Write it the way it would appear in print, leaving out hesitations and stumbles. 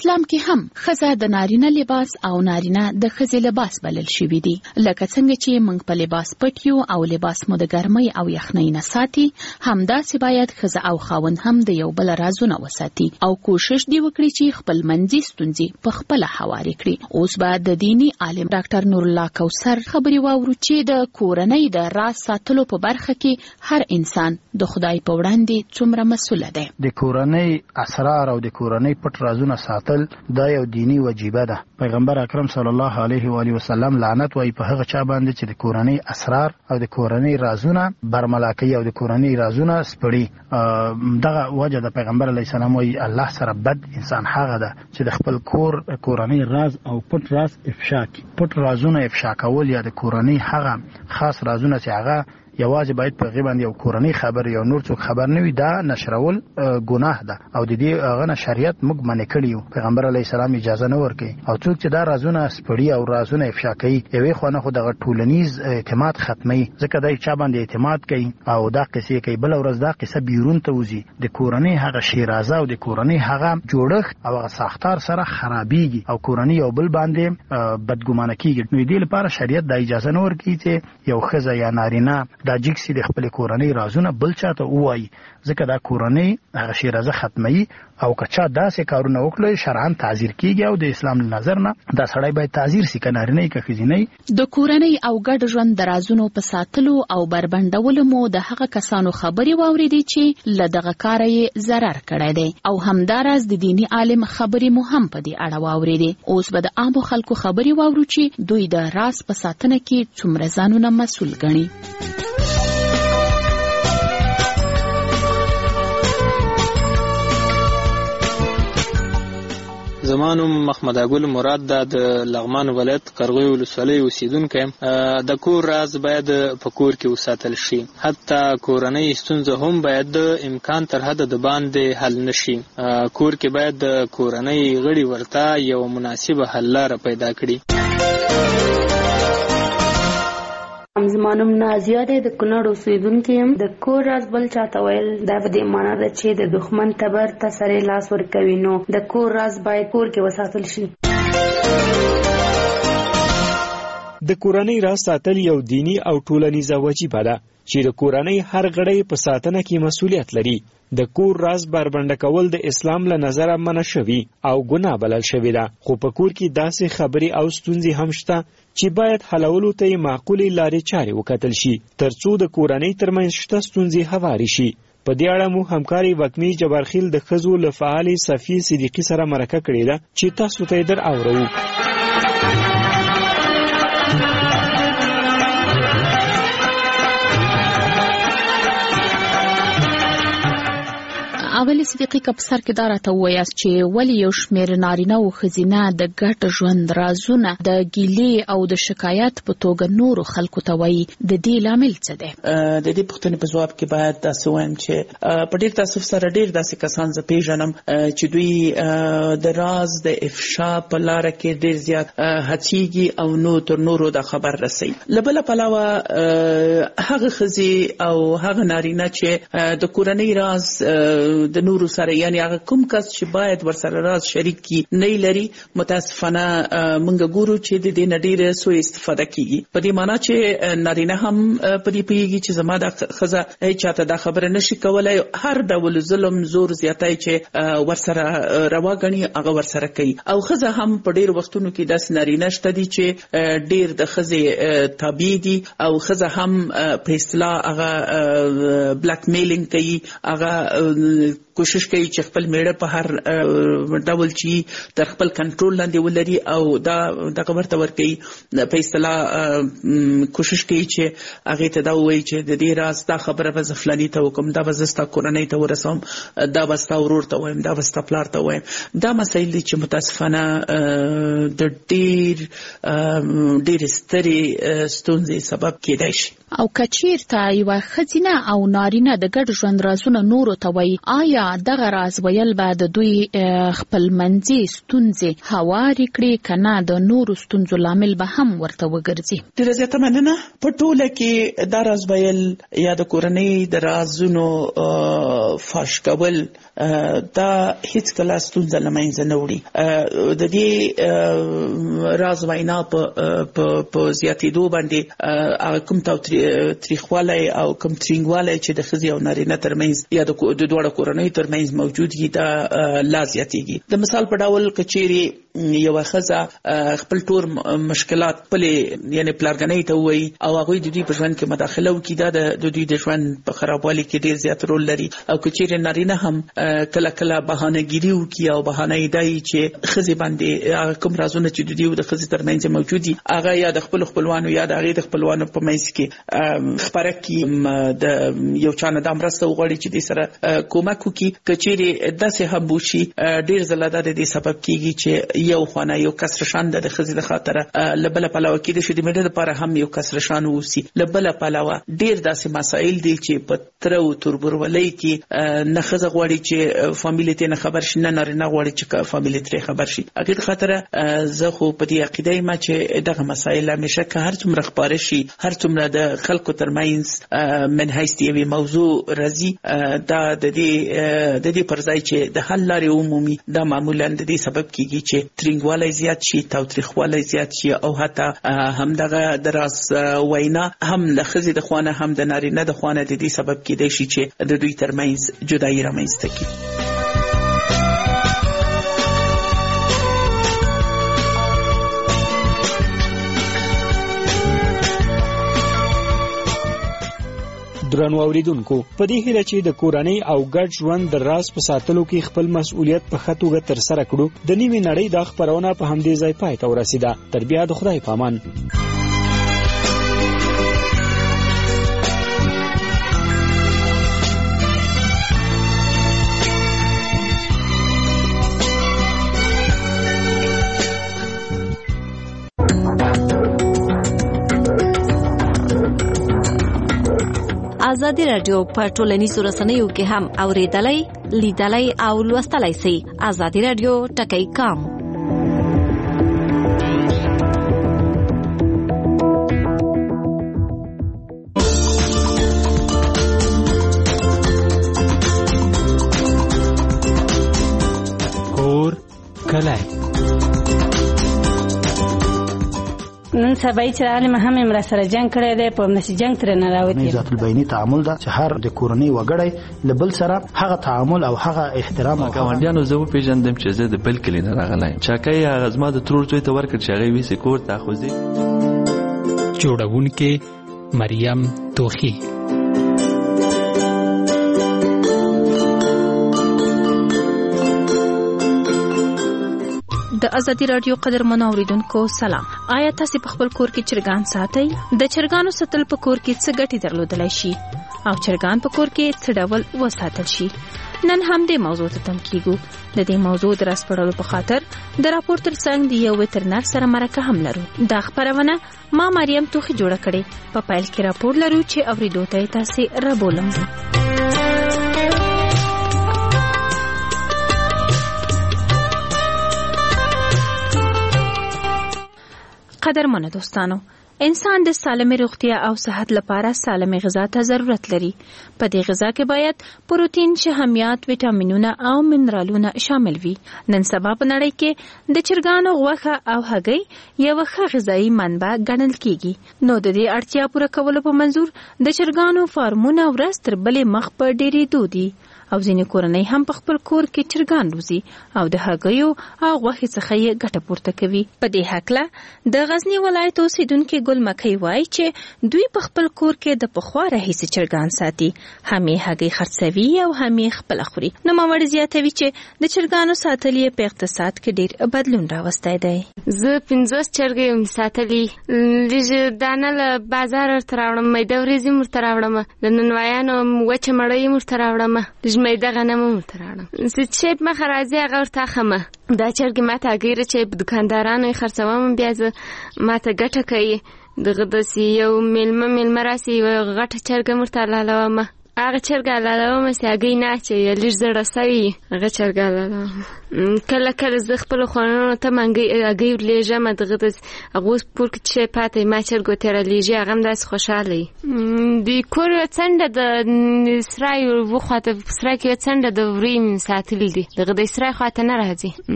اسلام کې هم ښځه د نارینه لباس او نارینه د ښځې لباس بلل شوي دي. لکه څنګه چې موږ په لباس پټ یو او لباس مو د ګرمۍ او یخنۍ نه ساتي، همداسې باید ښځه او خاوند هم د یو بل رازونه وساتي او کوشش دی وکړي چې خپل منځي ستونزې په خپله هوارې کړي. اوس به د دینی عالم ډاکټر نور الله کوثر خبرې واورو چې د کورنۍ د راز ساتلو په برخه کې هر انسان د خدای په وړاندې څومره مسؤل دی. د کورنۍ اسرار او د کورنۍ پټ رازونه ساتل دا یو دینی وجیبه ده. پیغمبر اکرم صلی الله علیه و آله وسلم لعنت وایي په هغه چا باندې چې د کورنۍ اسرار او د کورنۍ رازونه برملا کوي او د کورنۍ رازونه سپړي. دغه وجه د پیغمبر علیه السلام وایي الله سره بد انسان هغه ده چې د خپل کورنۍ راز او پټ راز افشا کوي. پټ رازونه افشا کول یا د کورنۍ هغه خاص رازونه چې هغه یوازې باید په غیبت یو کورنۍ خبر یا نور څوک خبر نه وي، دا نشرول ګناه ده او د دې هغه شریعت موږ منع کړیو. پیغمبر علیه السلام اجازه نه ورکوي او څوک چې دا رازونه سپړي او رازونه افشا کوي یوې خوا نه خو دغه ټولنیز اعتماد ختمي، ځکه دا چا باندې اعتماد کوي او دا قصې کوي بل ورځ دا قصه بیرون ته وځي، د کورنۍ هغه شیرازه او د کورنۍ هغه جوړښت او هغه ساختار سره خرابېږي او کورنۍ یو بل باندې بدګمانه کیږي. نو دې لپاره شریعت دا اجازه نه ورکوي چې یو ښځه یا نارینه دا جکسي د خپل کورنۍ رازونه بل چاته وایي، ځکه دا کورنۍ هغه شیرازه ختمي او کچا داسې کارونه وکړي شرعاً تعزیر کیږي او د اسلام نظر نه دا سړی باید تعزیر سي که نارینه که ښځینه. د کورنۍ او ګډ ژوند د رازونو په ساتلو او بربنډولو مو د هغه کسانو خبرې واورېدې چې له دغه کاره یې ضرر کړی دی او همداراز د دیني عالم خبرې مو هم په دې اړه واورېدې. اوس به د عامو خلکو خبرې واورو چې دوی د راز په ساتنه کې څومره ځانونه مسؤل ګڼي. زمانم محمد اګل مراد د لغمان ولایت قرغوی ولسوالۍ اوسیدونکی. د کور راز باید په کور کې وساتل شي، حتی کورنۍ ستونزه هم باید د امکان تر حد د باندې حل نشي. کور کې باید د کورنۍ غړي ورته یو مناسبه حل لاره پیدا کړي. زمانم نازیه دی، د کونړ اوسیدونکی یم. د کور راز بل چاته ویل دا په دې معنا ده چې د دښمن تبر ته سړی لاس ورکوي، نو د کور راز باید کور کې وساتل شي. د کورنۍ راز ساتل یو دینی او ټولنیزه وجیبه ده چې د کورنۍ هر غړی په ساتنه کې مسؤلیت لري. د کور راز بربنډه کول د اسلام له نظره منع شوی او ګناه بلل شوی ده، خو په کور کې داسې خبرې او ستونزې هم شته چې باید حلولو ته یې معقولې لارې چارې وکتل شي ترڅو د کورنۍ ترمنځ شته ستونزې هوارې شي. په دې اړه مو همکاري وکمي جبارخیل د ښځو له فعالې صفیې صدیقي سره مرکه کړې ده چې تاسو ته یې در اورو. اولي صدیقي که په سر کې دا راته ووایاست چې ولې یو شمېر نارینه او ښځینه د ګډ ژوند رازونه د ګیلې او د شکایت په توګه نورو خلکو ته وایي، د دې لامل څه دی؟ د دې پوښتنې په ځواب کې باید داسې وایم چې په ډېر تاسف سره ډېر داسې کسان زه پیژنم چې دوی د راز د افشا په لاره کې ډېر زیات هڅېږي او نو تر نورو دا خبر رسوي. له بله پلوه هغه ښځې او هغه نارینه چې د کورنۍ راز د نورو سره یعنی هغه کوم کس چې باید ورسره راز شریک کی نه لري، متاسفانه موږ ګورو چې د دې نه ډېره سوء استفاده کیږي. په دې معنی چې نارینه هم په دې پوهېږي چې زما دا ښځه هیڅ چاته دا خبره نشي کولی، هر ډول ظلم زور زیاتی چې ورسره روا ګڼي هغه ورسره کوي. او ښځه هم په ډېرو وختونو کې داسې نارینه شته دي چې ډېر د ښځې تابع دي او ښځه هم په اصطلاح هغه بلیک میلینګ کوي، هغه کوشش کوي چې خپل میړه په هر ډول چې تر خپل کنټرول لاندې ولري او دا دغه ورته ورکوي. په اصطلاح کوشش کوي چې هغې ته دا ووایي چې د دې راز دا خبره به زه فلاني ته وکړم، دا به زه ستا کورنۍ ته ورسوم، دا به ستا ورور ته وایم، دا به ستا پلار ته وایم. دا مسایل دي چې متاسفانه د ډېرې سترې ستونزې سبب کېدای شي. او که چیرته یوه ښځینه او نارینه د ګډ ژوند رازونه نورو ته وایي، آیا دغه راز ویل به د دوی خپلمنځي ستونزې هوارې کړي کنه د نورو ستونزو لامل به هم ورته وګرځي. ډېره زیاته مننه. په ټوله کې دا راز ویل یا د کورنۍ د رازونو فاش کول دا هیڅ کله ستونزه له منځه نه وړي. د دې راز وینا په زیاتېدو باندې کوم تاوتریخوالی او کوم ترینګوالی چې د ښځې او نارینه ترمنځ یا د دواړو کورنیو ترمنځ موجود وي دا لا زیاتېږي. د مثال په ډول که چیرې یوه ښځه خپل ټول مشکلات خپلې یعنې پلارګنۍ ته ووایي او هغوی د دوی په ژوند کې مداخله وکړي، دا د دوی د ژوند په خرابوالي کې ډېر زیات رول لري. او که چیرې نارینه هم کله کله بهانهګیري وکړي او بهانه یې دا وي چې ښځې باندې کوم رازونه چې د دوی او د ښځې ترمنځ موجود دي هغه یا د خپلو خپلوانو یا د هغې د خپلوانو په منځ کې خپره کړي، د یو چا نه دا مرسته وغواړي چې دې سره کومک وکړي. که چیرې داسې هم وشي ډېر ځله دا د دې سبب کېږي چې یو خانه یو کسرشان د ښځې د خاطره له بله پلوه کېدای شي د مېړه لپاره هم یو کسرشان واوسي. له بله پلوه ډېر داسې مسایل دي چې په تره او تربورولۍ کې نه ښځه غواړي چې فامیلې ترې نه خبر شي، نه نارینه غواړي چې فامیلې ترې خبر شي. هغې د خاطره زه خو په دې عقیده یم چې دغه مسایل همیشه که هر څومره خپاره شي، هر څومره د خلکو ترمنځ من حیث د یوې موضوع راځي، دا د دې پر ځای چې د حل لارې ومومي دا معمولا د دې سبب کېږي چې ترینګوالی زیات شي، تاوتریخوالی زیات شي او حتی همدغه د راز وینا هم د ښځې د خوا نه هم د نارینه د خوا نه د دې سبب کېدای شي چې د دوی ترمنځ جدایي رامنځته کړي. درنو اوریدونکو، په دې هیله چې د کورنۍ او ګډ ژوند د راز په ساتلو کې خپل مسؤلیت په ښه توګه ترسره کړو، د نیمې نړۍ دا خپرونه په همدې ځای پای ته ورسېده. تر بیا د خدای په امان. ازادي رادیو په ټولنیزو رسنیو کې هم اوریدلای، لیدلای او لوستلای شئ. ازادي رادیو ټکی کام. کور کلای نن سبا چې عالم هم امر سره جنگ کړی دی، په نشي جنگ تر نه راوتی. ذات البینی تعامل دا چې هر د کورنۍ وګړی له بل سره هغه تعامل او هغه احترام او ګاونډیانو زه پیژندم چې زه د بل کلی نه راغلی چاکای هغه زما د ترور زوی ته ورکړ چې هغه ویسې کور ته خوځي. جوړونکې مریم توخی. د ازادي رادیو قدرمنو اوریدونکو سلام. آیا تاسو په خپل کور کې چرګان ساتئ؟ د چرګانو ساتل په کور کې څه ګټې درلودلای شي او چرګان په کور کې څه ډول وساتل شي؟ نن هم دې موضوع ته تم کیږو. د دې موضوع د راسپړلو په خاطر د راپور ترڅنګ د یو وترنر سره مرکه هم لرو. دا خبرونه ما مریم توخی جوړه کړې. په پیل کې راپور لرو چې اوریدو ته تاسو رابولم. قدرمنو دوستانو، انسان د سالمه روغتیا او صحت لپاره سالمه غذا ته ضرورت لري. په دې غذا کې باید پروتین، شحمیات، ویټامینونه او منرالونه شامل وي. نن سبا په نړۍ کې د چرګانو غوښه او هګۍ یو ښه غذایی منبع ګڼل کیږي. نو د دې اړتیا پوره کولو په منظور د چرګانو فارمونه ورځ تر بلې مخ په ډېرېدو دي او ځینې کورنۍ هم په خپل کور کې چرګان روزي او د هګیو او غوښې څخه یې ګټه پورته کوي. په دې هکله د غزنی ولایت اوسیدونکي ګل مکۍ وایي چې دوی په خپل کور کې د پخوا راهیسې چرګان ساتي، هم یې هګۍ خرڅوي او هم یې خپله خوري. نوموړې زیاتوي چې د چرګانو ساتل یې په اقتصاد کې ډېر بدلون راوستی دی. زه 50 چرګې یم ساتلي. لږ دانه له بازار ورته راوړم، میده وریځې ورته راوړم، د ننوایانو وچه مړۍ ورته راوړم، میده غنم ورته راوړم. چې په مخه راځي هغه ورته اخمه. دا چرګې ماته هګۍ چې په دوکاندارانو یې خرڅوم، بیا زه ماته ګټه کوي. دغه داسې یو میلمه راسي یوه غټه چرګه ورته حلالوم. هغه چرګه لالوم چې هګۍ نه اچوي لږ زړه سوي هغه چرګه لالوم کله کله زه خپلو خوانانو ته هګۍ ورلېږم دغه د هغو پور کې چې پاته ما چرګو ته رالیږي هغه هم داسې خوشحاله وي د کور یوه څنډه د سرای وخواته په سرای کې یوه څنډه د وریو مې ساتلي دي دغه د سرای خواته نه راځي